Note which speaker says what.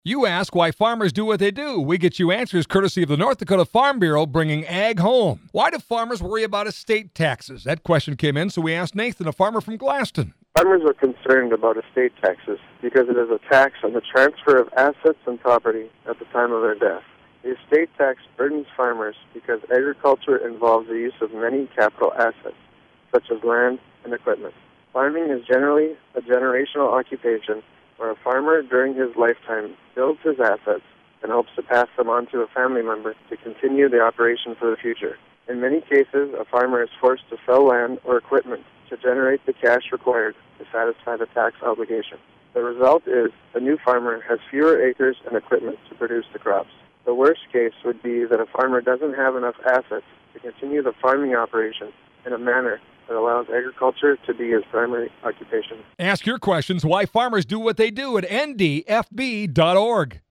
Speaker 1: You ask why farmers do what they do. We get you answers courtesy of the North Dakota Farm Bureau, bringing ag home. Why do farmers worry about estate taxes? That question came in, so we asked Nathan, a farmer from Glaston.
Speaker 2: Farmers are concerned about estate taxes because it is a tax on the transfer of assets and property at the time of their death. The estate tax burdens farmers because agriculture involves the use of many capital assets, such as land and equipment. Farming is generally a generational occupation where a farmer during his lifetime builds his assets and hopes to pass them on to a family member to continue the operation for the future. In many cases, a farmer is forced to sell land or equipment to generate the cash required to satisfy the tax obligation. The result is the new farmer has fewer acres and equipment to produce the crops. The worst case would be that a farmer doesn't have enough assets to continue the farming operation in a manner that allows agriculture to be his primary occupation.
Speaker 1: Ask your questions why farmers do what they do at ndfb.org.